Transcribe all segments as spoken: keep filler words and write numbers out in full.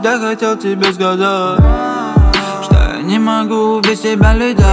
всегда хотел тебе сказать, что я не могу без тебя летать.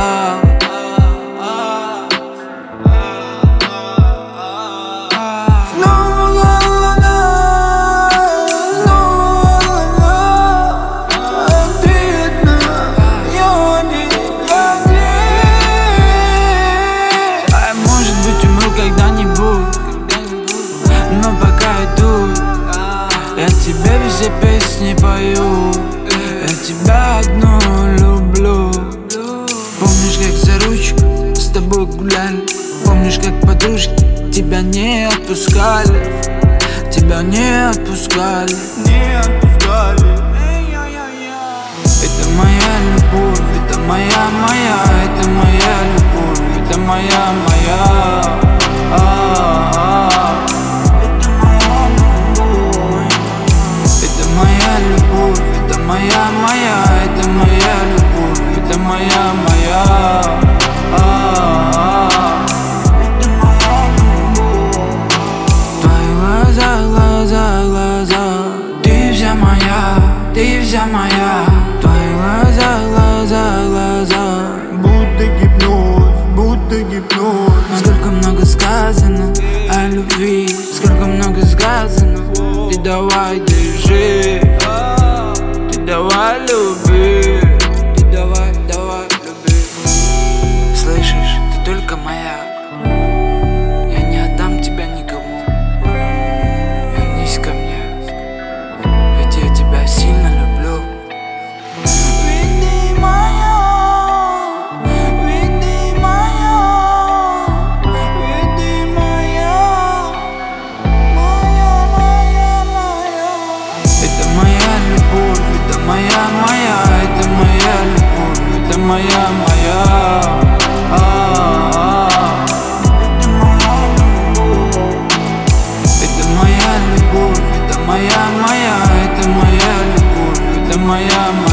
Но пока иду, я тебе все песни пою, я тебя одну люблю. Помнишь, как за ручку с тобой гуляли? Помнишь, как подружки тебя не отпускали? Тебя не отпускали, не отпускали. Это моя любовь, это моя, моя, это моя любовь, это моя, моя. А-а-а. Это моя, моя, это моя любовь, это моя, моя. А-а-а. Это моя любовь. Твои глаза, глаза, глаза, ты вся моя, ты вся моя. Твои глаза, глаза, глаза, будто гипноз, будто гипноз. Сколько много сказано о любви, сколько много сказано. Ты давай держи, давай люби, ты давай, давай люби. Слышишь, ты только моя, я не отдам тебя никому. Вернись ко мне, ведь я тебя сильно люблю. Ведь ты моя, ведь ты моя, ведь ты моя, моя, моя, моя. Это моя любовь, это моя, моя, это моя любовь, это моя, моя. А-а-а. Это моя любовь, это моя любовь, это моя, моя, это моя любовь, это моя, моя.